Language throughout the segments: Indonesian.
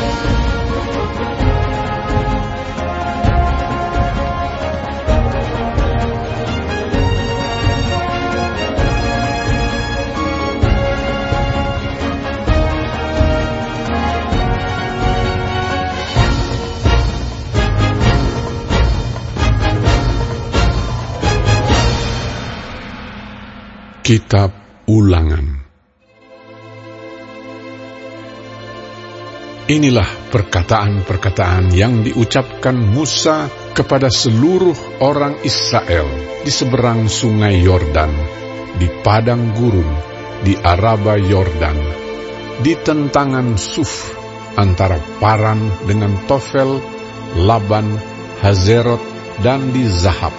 Kitab Ulangan. Inilah perkataan-perkataan yang diucapkan Musa kepada seluruh orang Israel di seberang sungai Yordan, di padang gurun, di Araba Yordan, di tentangan Suf, antara Paran dengan Tofel, Laban, Hazerot, dan di Zahab.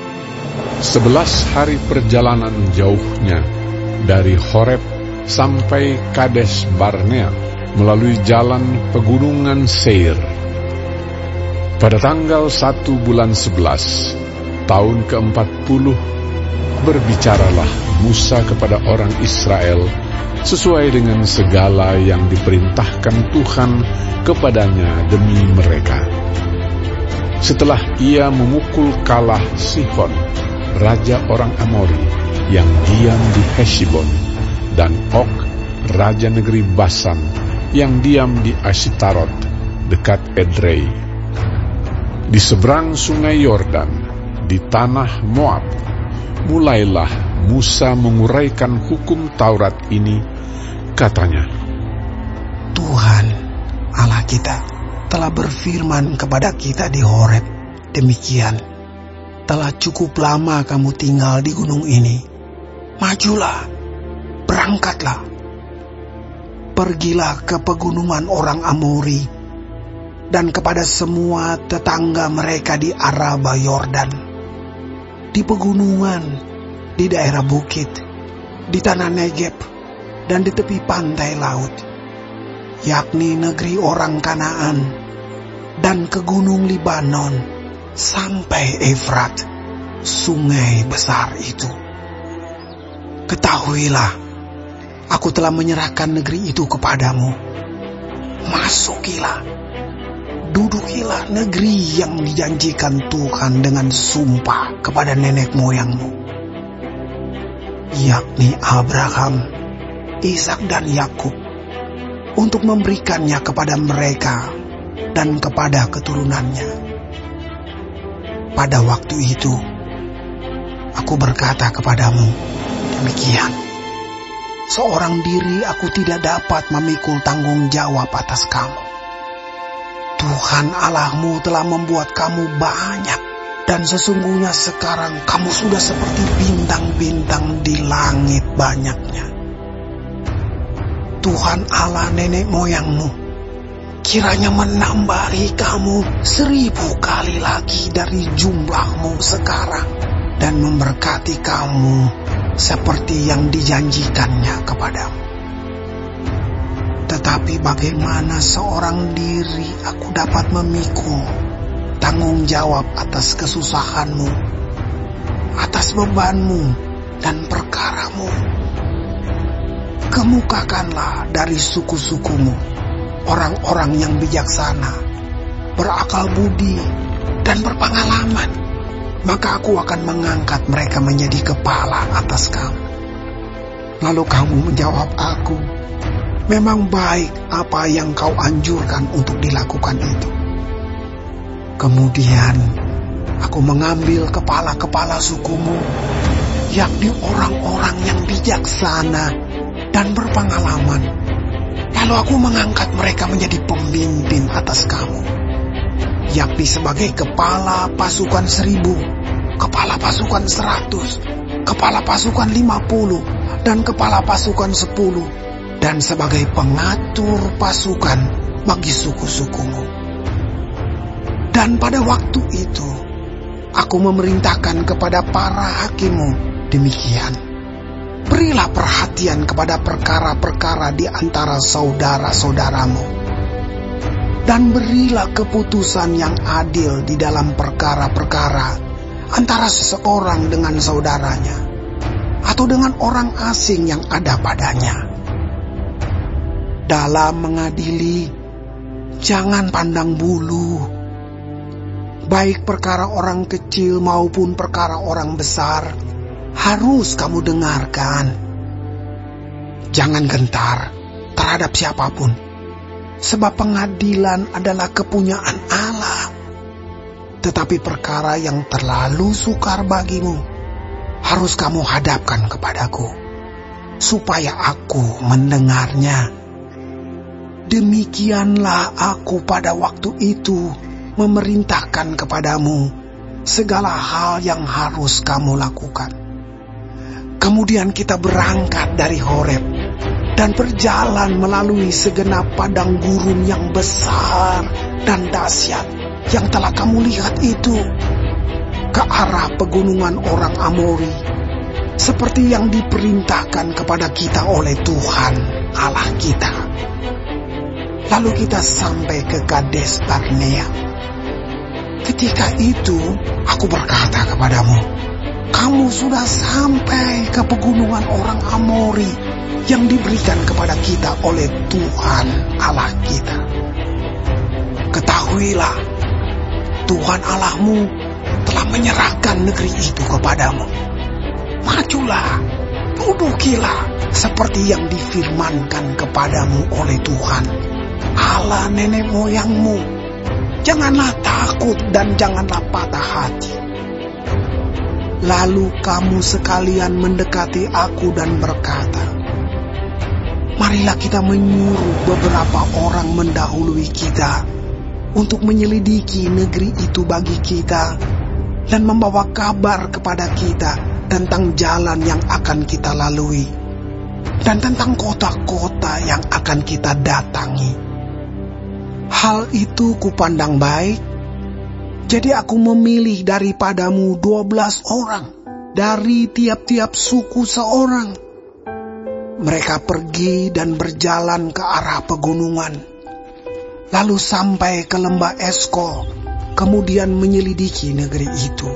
11 hari perjalanan jauhnya dari Horeb sampai Kades Barnea melalui jalan pegunungan Seir. Pada tanggal 1 bulan 11, tahun ke-40, berbicaralah Musa kepada orang Israel sesuai dengan segala yang diperintahkan Tuhan kepadanya demi mereka. Setelah ia memukul kalah Sihon, raja orang Amori yang diam di Heshbon, dan Og, raja negeri Basan yang diam di Ashtarot dekat Edrei. Di seberang sungai Yordan, di tanah Moab, mulailah Musa menguraikan hukum Taurat ini. Katanya, Tuhan Allah kita telah berfirman kepada kita di Horeb demikian, telah cukup lama kamu tinggal di gunung ini. Majulah, berangkatlah. Pergilah ke pegunungan orang Amori dan kepada semua tetangga mereka di Araba Yordan, di pegunungan, di daerah bukit, di tanah Negeb, dan di tepi pantai laut, yakni negeri orang Kanaan, dan ke gunung Libanon, sampai Efrat, sungai besar itu. Ketahuilah, aku telah menyerahkan negeri itu kepadamu. Masukilah, dudukilah negeri yang dijanjikan Tuhan dengan sumpah kepada nenek moyangmu, yakni Abraham, Ishak dan Yakub, untuk memberikannya kepada mereka dan kepada keturunannya. Pada waktu itu, aku berkata kepadamu, demikian, seorang diri aku tidak dapat memikul tanggung jawab atas kamu. Tuhan Allahmu telah membuat kamu banyak, dan sesungguhnya sekarang kamu sudah seperti bintang-bintang di langit banyaknya. Tuhan Allah nenek moyangmu kiranya menambahi kamu 1000 kali lagi dari jumlahmu sekarang, dan memberkati kamu seperti yang dijanjikannya kepadamu. Tetapi bagaimana seorang diri aku dapat memikul tanggung jawab atas kesusahanmu, atas bebanmu dan perkaramu? Kemukakanlah dari suku-sukumu orang-orang yang bijaksana, berakal budi, dan berpengalaman, maka aku akan mengangkat mereka menjadi kepala atas kamu. Lalu kamu menjawab aku, memang baik apa yang kau anjurkan untuk dilakukan itu. Kemudian aku mengambil kepala-kepala sukumu, yakni orang-orang yang bijaksana dan berpengalaman. Lalu aku mengangkat mereka menjadi pemimpin atas kamu, yakni sebagai kepala pasukan 1000, kepala pasukan 100, kepala pasukan 50, dan kepala pasukan 10, dan sebagai pengatur pasukan bagi suku-sukumu. Dan pada waktu itu, aku memerintahkan kepada para hakimmu demikian, berilah perhatian kepada perkara-perkara di antara saudara-saudaramu, dan berilah keputusan yang adil di dalam perkara-perkara antara seseorang dengan saudaranya, atau dengan orang asing yang ada padanya. Dalam mengadili, Jangan pandang bulu. Baik perkara orang kecil maupun perkara orang besar, harus kamu dengarkan. Jangan gentar terhadap siapapun, sebab pengadilan adalah kepunyaan Allah. Tetapi perkara yang terlalu sukar bagimu, harus kamu hadapkan kepadaku, supaya aku mendengarnya. Demikianlah aku pada waktu itu memerintahkan kepadamu segala hal yang harus kamu lakukan. Kemudian kita berangkat dari Horeb dan berjalan melalui segenap padang gurun yang besar dan dahsyat yang telah kamu lihat itu, ke arah pegunungan orang Amori, seperti yang diperintahkan kepada kita oleh Tuhan Allah kita. Lalu kita sampai ke Kades Barnea. Ketika itu aku berkata kepadamu, kamu sudah sampai ke pegunungan orang Amori yang diberikan kepada kita oleh Tuhan Allah kita. Ketahuilah, Tuhan Allahmu telah menyerahkan negeri itu kepadamu. Majulah, dudukilah seperti yang difirmankan kepadamu oleh Tuhan Allah nenek moyangmu. Janganlah takut dan janganlah patah hati. Lalu kamu sekalian mendekati aku dan berkata, marilah kita menyuruh beberapa orang mendahului kita untuk menyelidiki negeri itu bagi kita dan membawa kabar kepada kita tentang jalan yang akan kita lalui dan tentang kota-kota yang akan kita datangi. Hal itu kupandang baik, jadi aku memilih daripadamu 12 orang dari tiap-tiap suku seorang. Mereka pergi dan berjalan ke arah pegunungan, lalu sampai ke lembah Eskol, kemudian menyelidiki negeri itu.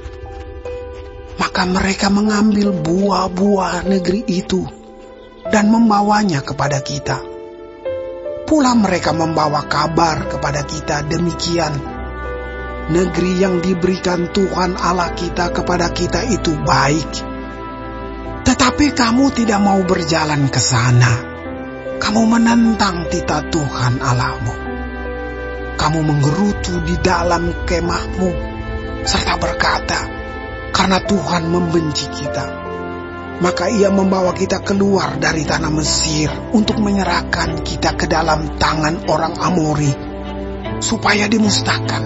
Maka mereka mengambil buah-buah negeri itu dan membawanya kepada kita. Pula mereka membawa kabar kepada kita demikian, negeri yang diberikan Tuhan Allah kita kepada kita itu baik. Tetapi kamu tidak mau berjalan ke sana. Kamu menentang titah Tuhan Allahmu. Kamu menggerutu di dalam kemahmu, serta berkata, karena Tuhan membenci kita, maka ia membawa kita keluar dari tanah Mesir untuk menyerahkan kita ke dalam tangan orang Amori, supaya dimusnahkan.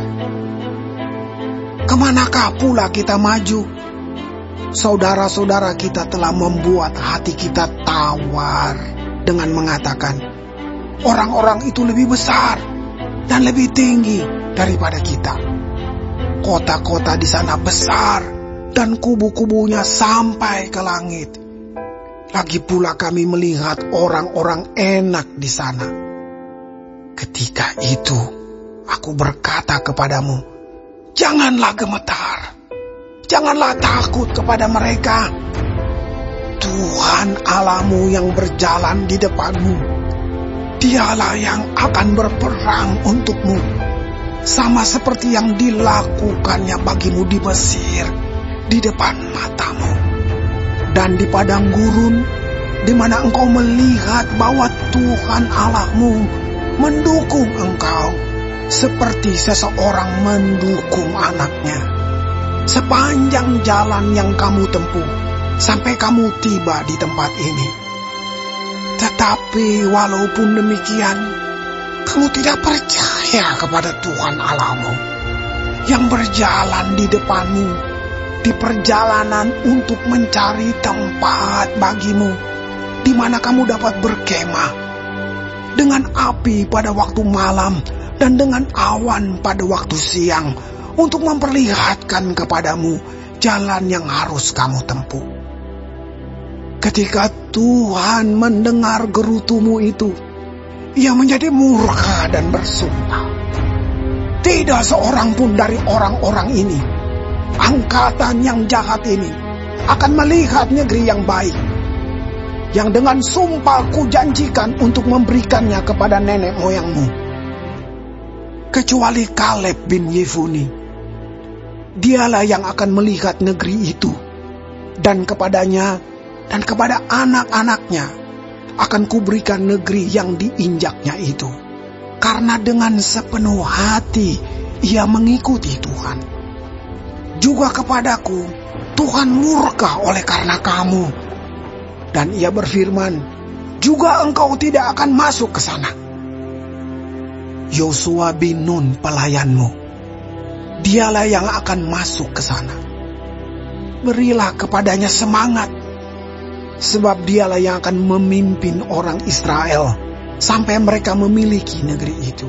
Kemanakah pula kita maju? Saudara-saudara kita telah membuat hati kita tawar dengan mengatakan, orang-orang itu lebih besar dan lebih tinggi daripada kita. Kota-kota di sana besar dan kubu-kubunya sampai ke langit. Lagi pula kami melihat orang-orang enak di sana. Ketika itu aku berkata kepadamu, janganlah gemetar, janganlah takut kepada mereka. Tuhan Allahmu yang berjalan di depanmu, dialah yang akan berperang untukmu, sama seperti yang dilakukannya bagimu di Mesir, di depan matamu. Dan di padang gurun, di mana engkau melihat bahwa Tuhan Allahmu mendukung engkau, seperti seseorang mendukung anaknya, sepanjang jalan yang kamu tempuh, sampai kamu tiba di tempat ini. Tetapi walaupun demikian, kamu tidak percaya kepada Tuhan Allahmu, yang berjalan di depanmu, di perjalanan untuk mencari tempat bagimu, di mana kamu dapat berkemah, dengan api pada waktu malam dan dengan awan pada waktu siang, untuk memperlihatkan kepadamu jalan yang harus kamu tempuh. Ketika Tuhan mendengar gerutumu itu, ia menjadi murka dan bersumpah, tidak seorang pun dari orang-orang ini, angkatan yang jahat ini, akan melihat negeri yang baik, yang dengan sumpah ku janjikan untuk memberikannya kepada nenek moyangmu. kecuali Kaleb bin Yefune. Dialah yang akan melihat negeri itu, dan kepadanya dan kepada anak-anaknya akan kuberikan negeri yang diinjaknya itu, karena dengan sepenuh hati ia mengikuti Tuhan. Juga kepadaku Tuhan murka oleh karena kamu, dan ia berfirman, juga engkau tidak akan masuk ke sana. Yosua bin Nun pelayanmu, dialah yang akan masuk ke sana. Berilah kepadanya semangat, sebab dialah yang akan memimpin orang Israel sampai mereka memiliki negeri itu.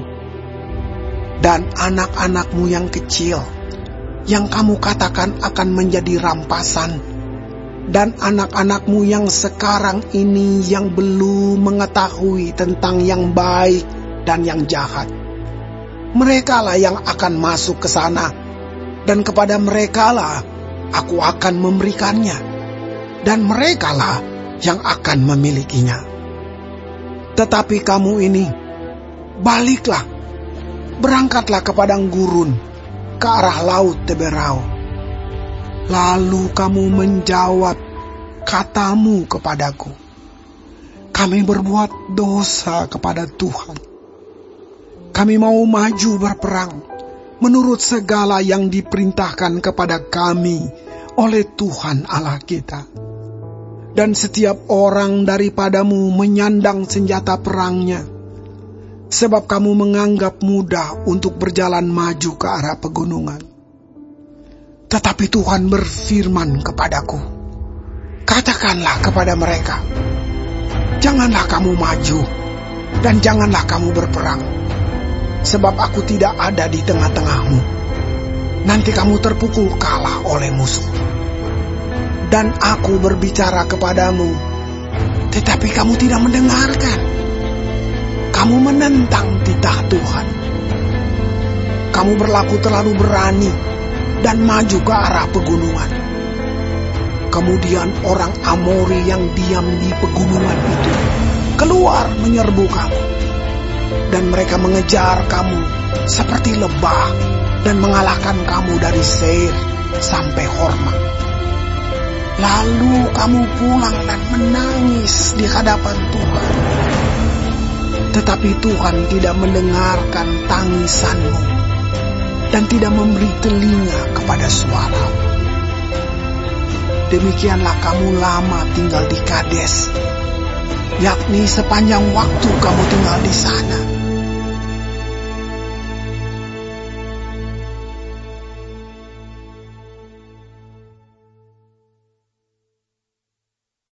Dan anak-anakmu yang kecil, yang kamu katakan akan menjadi rampasan, dan anak-anakmu yang sekarang ini yang belum mengetahui tentang yang baik dan yang jahat, merekalah yang akan masuk ke sana, dan kepada merekalah aku akan memberikannya, dan merekalah yang akan memilikinya. Tetapi kamu ini, baliklah, berangkatlah ke padang gurun, ke arah laut Teberau. Lalu kamu menjawab katamu kepadaku, kami berbuat dosa kepada Tuhan. Kami mau maju berperang menurut segala yang diperintahkan kepada kami oleh Tuhan Allah kita. Dan setiap orang daripadamu menyandang senjata perangnya, sebab kamu menganggap mudah untuk berjalan maju ke arah pegunungan. Tetapi Tuhan berfirman kepadaku, katakanlah kepada mereka, janganlah kamu maju, dan janganlah kamu berperang, sebab aku tidak ada di tengah-tengahmu. Nanti kamu terpukul kalah oleh musuh. Dan aku berbicara kepadamu, tetapi kamu tidak mendengarkan. Kamu menentang titah Tuhan. Kamu berlaku terlalu berani dan maju ke arah pegunungan. Kemudian orang Amori yang diam di pegunungan itu keluar menyerbu kamu. Dan mereka mengejar kamu seperti lebah dan mengalahkan kamu dari Seir sampai Horma. Lalu kamu pulang dan menangis di hadapan Tuhan. Tetapi Tuhan tidak mendengarkan tangisanmu dan tidak memberi telinga kepada suara. Demikianlah kamu lama tinggal di Kades, yakni sepanjang waktu kamu tinggal di sana.